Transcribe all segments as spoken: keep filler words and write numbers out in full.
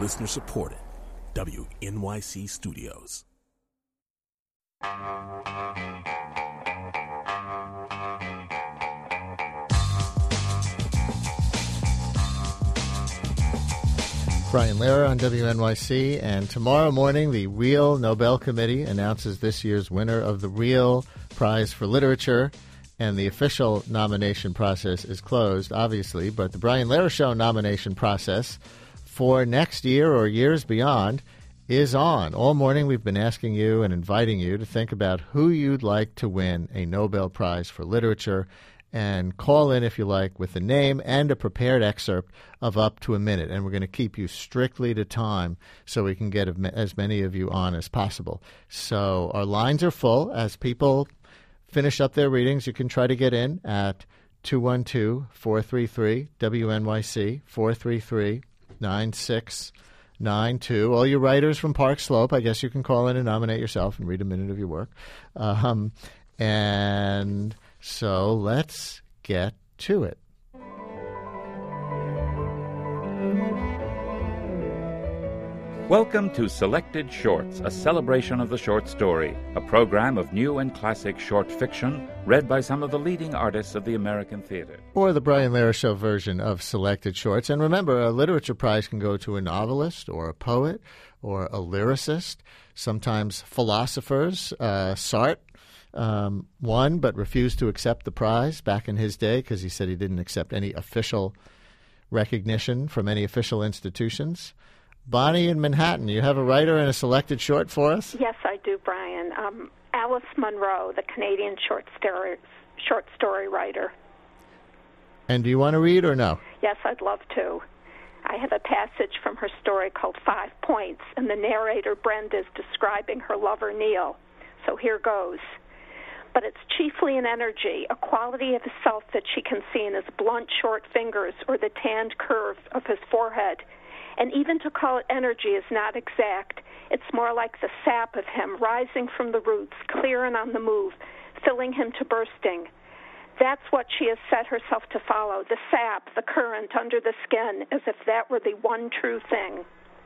Listener supported. W N Y C Studios. Brian Lehrer on W N Y C, and tomorrow morning the Real Nobel Committee announces this year's winner of the Real Prize for Literature, and the official nomination process is closed, obviously, but the Brian Lehrer Show nomination process for next year or years beyond is on. All morning we've been asking you and inviting you to think about who you'd like to win a Nobel Prize for Literature, and call in, if you like, with a name and a prepared excerpt of up to a minute. And we're going to keep you strictly to time so we can get as many of you on as possible. So our lines are full. As people finish up their readings, you can try to get in at two one two, four three three, W N Y C, four three three, nine six nine two. All you writers from Park Slope, I guess you can call in and nominate yourself and read a minute of your work. Um, and... So let's get to it. Welcome to Selected Shorts, a celebration of the short story, a program of new and classic short fiction read by some of the leading artists of the American theater. Or the Brian Lehrer Show version of Selected Shorts. And remember, a literature prize can go to a novelist or a poet or a lyricist, sometimes philosophers. Uh, Sartre Um, won but refused to accept the prize back in his day because he said he didn't accept any official recognition from any official institutions. Bonnie in Manhattan, you have a writer and a selected short for us? Yes, I do, Brian. Um, Alice Munro, the Canadian short story, short story writer. And do you want to read or no? Yes, I'd love to. I have a passage from her story called Five Points, and the narrator, Brenda, is describing her lover, Neil. So here goes. But it's chiefly an energy, a quality of his self that she can see in his blunt, short fingers or the tanned curve of his forehead. And even to call it energy is not exact. It's more like the sap of him rising from the roots, clear and on the move, filling him to bursting. That's what she has set herself to follow, the sap, the current under the skin, as if that were the one true thing.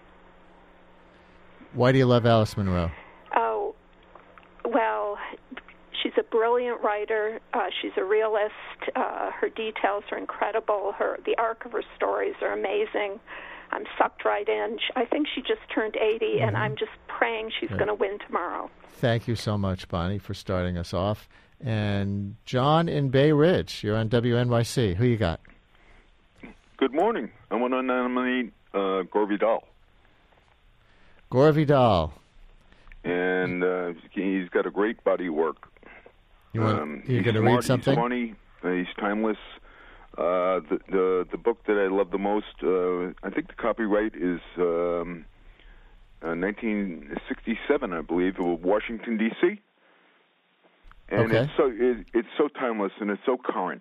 Why do you love Alice Munro? Oh, well... She's a brilliant writer. Uh, she's a realist. Uh, her details are incredible. Her the arc of her stories are amazing. I'm sucked right in. I think she just turned eighty, mm-hmm. and I'm just praying she's yeah. going to win tomorrow. Thank you so much, Bonnie, for starting us off. And John in Bay Ridge, you're on W N Y C. Who you got? Good morning. I want to nominate uh, Gore Vidal. Gore Vidal. And uh, he's got a great body of work. You want, um, you're going to read something? He's funny. Uh, he's timeless. Uh, the, the the book that I love the most, uh, I think the copyright is um, uh, nineteen sixty-seven, I believe, of Washington, D C And okay. it's so it, it's so timeless and it's so current.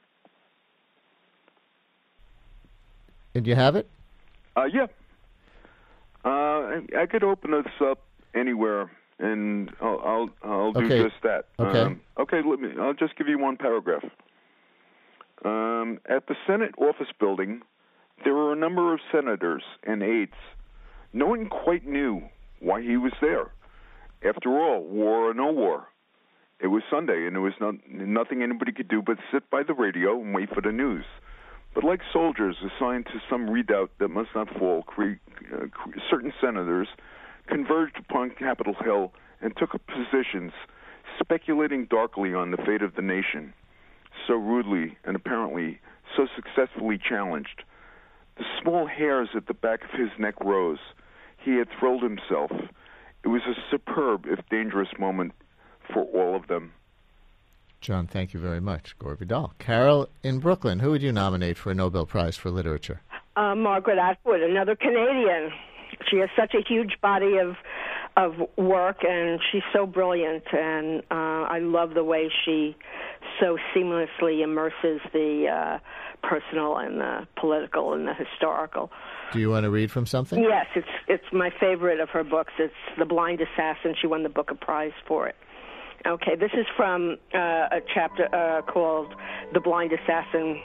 And you have it? Uh, yeah. Uh, I, I could open this up anywhere. And I'll I'll, I'll do okay. just that. Okay. Um, okay. Let me. I'll just give you one paragraph. Um, at the Senate office building, there were a number of senators and aides. No one quite knew why he was there. After all, war or no war, it was Sunday, and there was not, nothing anybody could do but sit by the radio and wait for the news. But like soldiers assigned to some redoubt that must not fall, cre- uh, cre- certain senators converged upon Capitol Hill and took up positions, speculating darkly on the fate of the nation, so rudely and apparently so successfully challenged. The small hairs at the back of his neck rose. He had thrilled himself. It was a superb, if dangerous, moment for all of them. John, thank you very much. Gore Vidal. Carol in Brooklyn, who would you nominate for a Nobel Prize for Literature? Uh, Margaret Atwood, another Canadian. She has such a huge body of of work, and she's so brilliant, and uh, I love the way she so seamlessly immerses the uh, personal and the political and the historical. Do you want to read from something? Yes, it's it's my favorite of her books. It's The Blind Assassin. She won the Booker Prize for it. Okay, this is from uh, a chapter uh, called The Blind Assassin,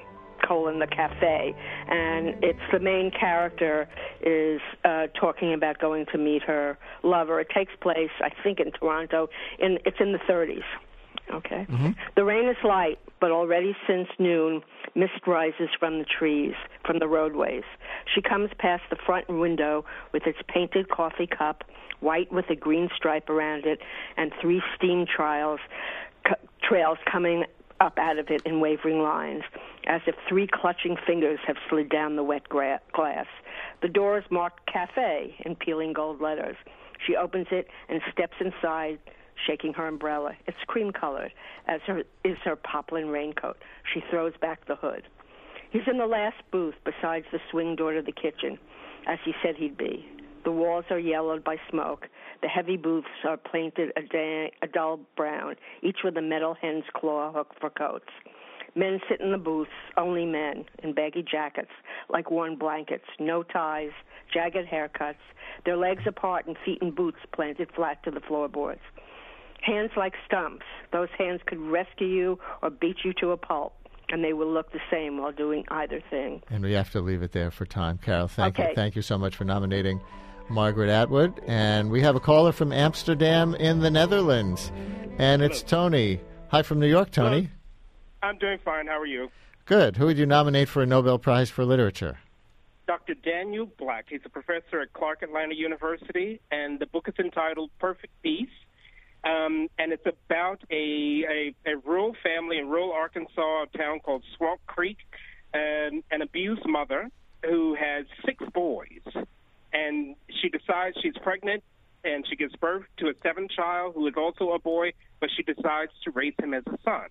colon the cafe, and it's the main character is uh, talking about going to meet her lover. It takes place, I think, in Toronto. In it's in the thirties. Okay. Mm-hmm. The rain is light, but already since noon, mist rises from the trees, from the roadways. She comes past the front window with its painted coffee cup, white with a green stripe around it, and three steam trails, c- trails coming up out of it in wavering lines, as if three clutching fingers have slid down the wet gra- glass. The door is marked Cafe in peeling gold letters. She opens it and steps inside, shaking her umbrella. It's cream-colored, as her, is her poplin raincoat. She throws back the hood. He's in the last booth besides the swing door to the kitchen, as he said he'd be. The walls are yellowed by smoke. The heavy booths are painted a, da- a dull brown, each with a metal hen's claw hook for coats. Men sit in the booths, only men, in baggy jackets, like worn blankets, no ties, jagged haircuts, their legs apart and feet in boots planted flat to the floorboards. Hands like stumps. Those hands could rescue you or beat you to a pulp, and they will look the same while doing either thing. And we have to leave it there for time. Carol, thank okay. you. Thank you so much for nominating Margaret Atwood. And we have a caller from Amsterdam in the Netherlands, and it's Hello. Tony. Hi from New York, Tony. Hello. I'm doing fine. How are you? Good. Who would you nominate for a Nobel Prize for Literature? Doctor Daniel Black. He's a professor at Clark Atlanta University, and the book is entitled Perfect Peace. Um, and it's about a, a, a rural family in rural Arkansas, a town called Swamp Creek, and an abused mother who has six boys. And she decides she's pregnant, and she gives birth to a seventh child who is also a boy, but she decides to raise him as a son.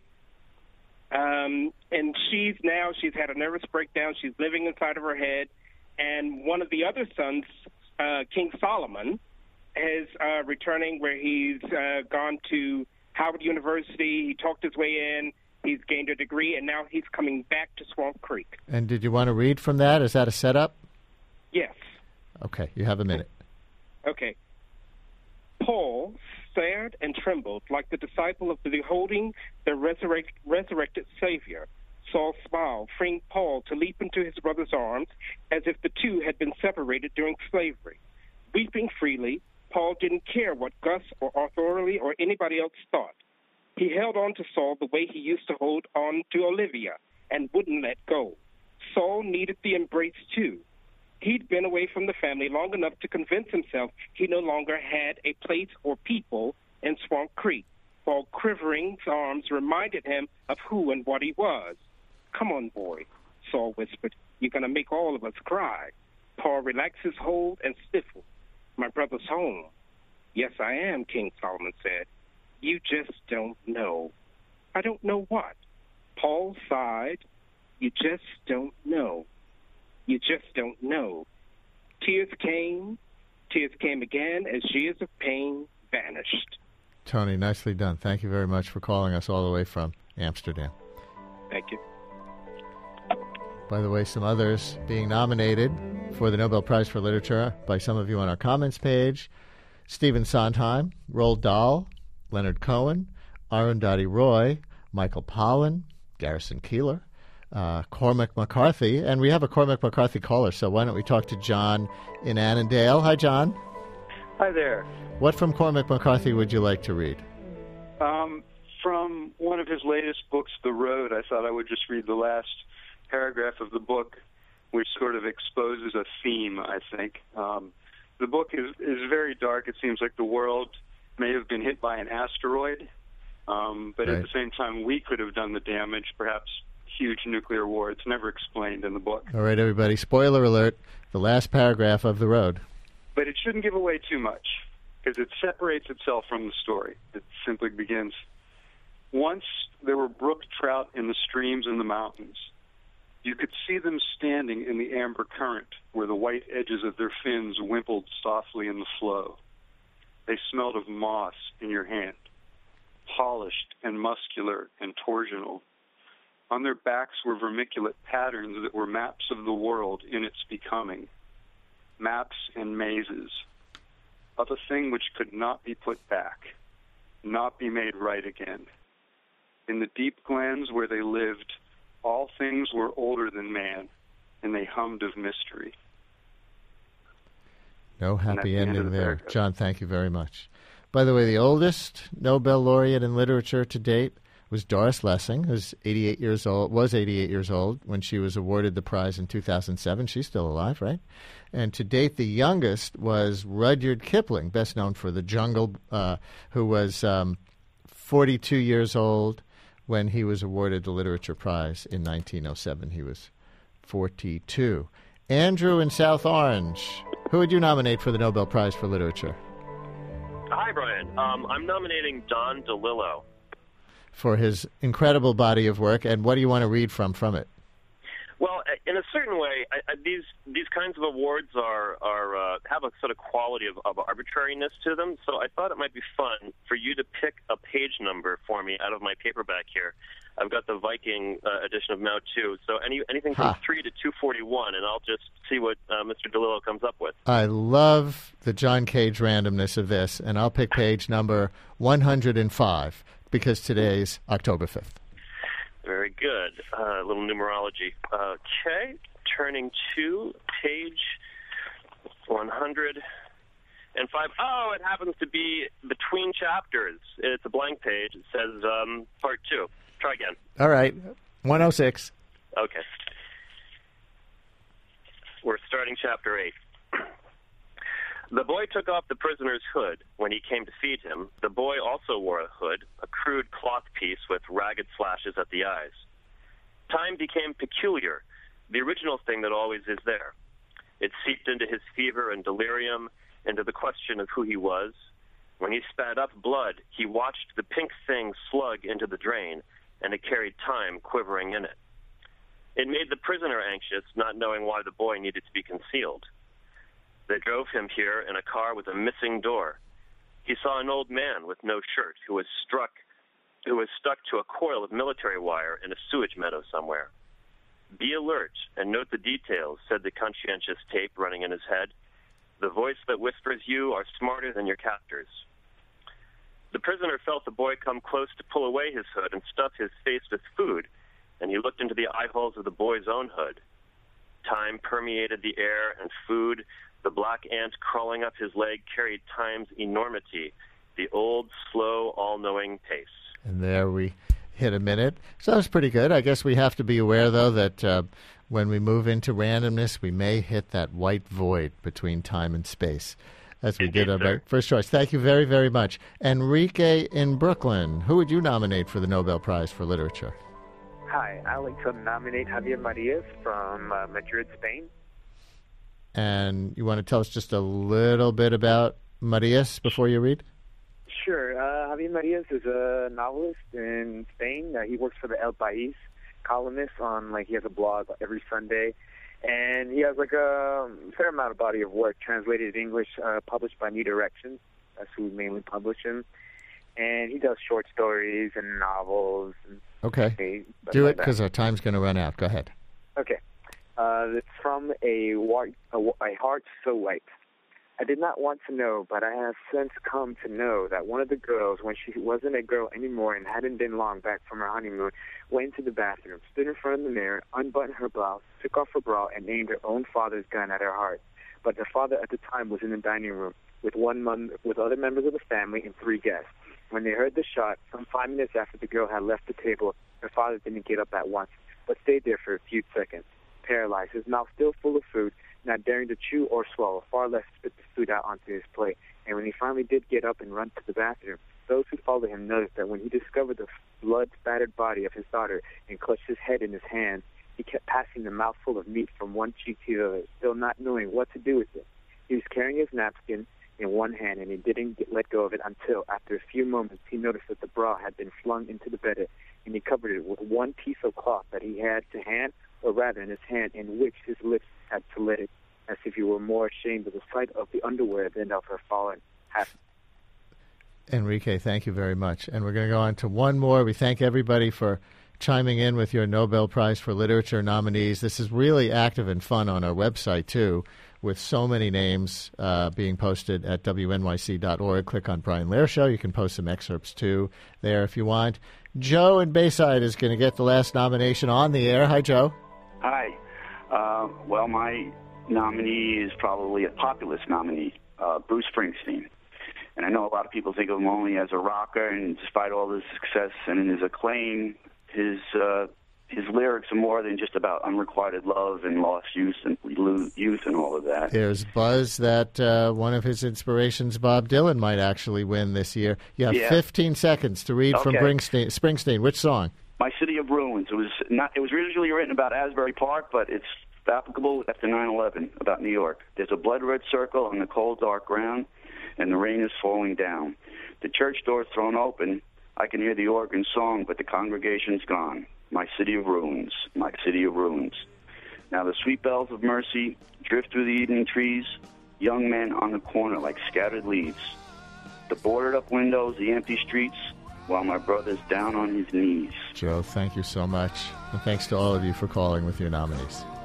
Um, and she's now, she's had a nervous breakdown. She's living inside of her head. And one of the other sons, uh, King Solomon, is uh, returning where he's uh, gone to Howard University. He talked his way in. He's gained a degree, and now he's coming back to Swamp Creek. And did you want to read from that? Is that a setup? Yes. Okay, you have a minute. Okay. Paul stared and trembled like the disciple of beholding the resurrect, resurrected Savior. Saul smiled, freeing Paul to leap into his brother's arms as if the two had been separated during slavery. Weeping freely, Paul didn't care what Gus or Arthur Orley or anybody else thought. He held on to Saul the way he used to hold on to Olivia and wouldn't let go. Saul needed the embrace, too. He'd been away from the family long enough to convince himself he no longer had a place or people in Swamp Creek, while quivering arms reminded him of who and what he was. "Come on, boy," Saul whispered. "You're going to make all of us cry." Paul relaxed his hold and stiffened. "My brother's home." "Yes, I am," King Solomon said. "You just don't know." "I don't know what?" Paul sighed. "You just don't know. You just don't know." Tears came. Tears came again as years of pain vanished. Tony, nicely done. Thank you very much for calling us all the way from Amsterdam. Thank you. By the way, some others being nominated for the Nobel Prize for Literature by some of you on our comments page: Stephen Sondheim, Roald Dahl, Leonard Cohen, Arundhati Roy, Michael Pollan, Garrison Keillor, uh, Cormac McCarthy, and we have a Cormac McCarthy caller, so why don't we talk to John in Annandale. Hi, John. Hi there. What from Cormac McCarthy would you like to read? Um, from one of his latest books, The Road, I thought I would just read the last paragraph of the book, which sort of exposes a theme, I think. Um, the book is, is very dark. It seems like the world may have been hit by an asteroid, um, but right. at the same time, we could have done the damage, perhaps huge nuclear war. It's never explained in the book. All right, everybody, spoiler alert, the last paragraph of The Road. But it shouldn't give away too much, because it separates itself from the story. It simply begins, "Once there were brook trout in the streams and the mountains. You could see them standing in the amber current where the white edges of their fins wimpled softly in the flow. They smelled of moss in your hand, polished and muscular and torsional. On their backs were vermiculate patterns that were maps of the world in its becoming, maps and mazes, of a thing which could not be put back, not be made right again. In the deep glens where they lived, All things were older than man, and they hummed of mystery. No happy the ending the there. paragraph. John, thank you very much. By the way, the oldest Nobel laureate in literature to date was Doris Lessing, who's eighty-eight years old, was eighty-eight years old when she was awarded the prize in two thousand seven. She's still alive, right? And to date, the youngest was Rudyard Kipling, best known for The Jungle, uh, who was um, forty-two years old when he was awarded the Literature Prize in nineteen oh seven. He was forty-two. Andrew in South Orange, who would you nominate for the Nobel Prize for Literature? Hi, Brian. Um, I'm nominating Don DeLillo. For his incredible body of work, and what do you want to read from from it? Well, in a certain way, I, I, these these kinds of awards are are uh, have a sort of quality of, of arbitrariness to them. So I thought it might be fun for you to pick a page number for me out of my paperback here. I've got the Viking uh, edition of Mao two. So any anything from Ha. three to two forty one, and I'll just see what uh, Mister DeLillo comes up with. I love the John Cage randomness of this, and I'll pick page number one hundred five because today's October fifth. Very good. Uh, a little numerology. Okay, turning to page one hundred five. Oh, it happens to be between chapters. It's a blank page. It says um, part two. Try again. All right, one oh six. Okay. We're starting chapter eight. The boy took off the prisoner's hood when he came to feed him. The boy also wore a hood, a crude cloth piece with ragged slashes at the eyes. Time became peculiar, the original thing that always is there. It seeped into his fever and delirium, into the question of who he was. When he spat up blood, he watched the pink thing slug into the drain, and it carried time quivering in it. It made the prisoner anxious, not knowing why the boy needed to be concealed. They drove him here in a car with a missing door. He saw an old man with no shirt who was struck, who was stuck to a coil of military wire in a sewage meadow somewhere. Be alert and note the details, said the conscientious tape running in his head. The voice that whispers you are smarter than your captors. The prisoner felt the boy come close to pull away his hood and stuff his face with food, and he looked into the eye holes of the boy's own hood. Time permeated the air and food. The black ant crawling up his leg carried time's enormity, the old, slow, all-knowing pace. And there we hit a minute. So that was pretty good. I guess we have to be aware, though, that uh, when we move into randomness, we may hit that white void between time and space, as we Indeed, did on sir. our first choice. Thank you very, very much. Enrique in Brooklyn, who would you nominate for the Nobel Prize for Literature? Hi, I'd like to nominate Javier Marias from uh, Madrid, Spain. And you want to tell us just a little bit about Marias before you read? Sure. Uh, Javier Marias is a novelist in Spain. Uh, he works for the El País, columnist on, like, he has a blog every Sunday. And he has, like, a fair amount of body of work translated in English, uh, published by New Directions. That's who mainly publish him. And he does short stories and novels. And Okay. stuff Do like it, because our time's going to run out. Go ahead. that. Okay. Uh, it's from a, white, a, a Heart So White. I did not want to know, but I have since come to know that one of the girls, when she wasn't a girl anymore and hadn't been long back from her honeymoon, went into the bathroom, stood in front of the mirror, unbuttoned her blouse, took off her bra, and aimed her own father's gun at her heart. But the father at the time was in the dining room with one mom, with other members of the family and three guests. When they heard the shot, some five minutes after the girl had left the table, her father didn't get up at once, but stayed there for a few seconds, paralyzed, his mouth still full of food, not daring to chew or swallow, far less spit the food out onto his plate. And when he finally did get up and run to the bathroom, those who followed him noticed that when he discovered the blood-spattered body of his daughter and clutched his head in his hands, he kept passing the mouthful of meat from one cheek to the other, still not knowing what to do with it. He was carrying his napkin in one hand, and he didn't get, let go of it until, after a few moments, he noticed that the bra had been flung into the bed, and he covered it with one piece of cloth that he had to hand, or rather in his hand, in which his lips had to let it, as if he were more ashamed of the sight of the underwear than of her fallen half. Enrique, thank you very much. And we're going to go on to one more. We thank everybody for chiming in with your Nobel Prize for Literature nominees. This is really active and fun on our website, too, with so many names uh, being posted at W N Y C dot org. Click on Brian Lehrer Show. You can post some excerpts, too, there if you want. Joe in Bayside is going to get the last nomination on the air. Hi, Joe. Hi. Uh, well, my nominee is probably a populist nominee, uh, Bruce Springsteen. And I know a lot of people think of him only as a rocker, and despite all his success and his acclaim, his uh, his lyrics are more than just about unrequited love and lost youth and youth and all of that. There's buzz that uh, one of his inspirations, Bob Dylan, might actually win this year. You have yeah. fifteen seconds to read okay. from Springsteen. Springsteen. Which song? My City of Ruins. It was not. It was originally written about Asbury Park, but it's applicable after nine eleven about New York. There's a blood red circle on the cold, dark ground, and the rain is falling down. The church door's thrown open. I can hear the organ song, but the congregation's gone. My city of ruins, my city of ruins. Now the sweet bells of mercy drift through the evening trees, young men on the corner like scattered leaves. The boarded up windows, the empty streets, while my brother's down on his knees. Joe, thank you so much. And thanks to all of you for calling with your nominees.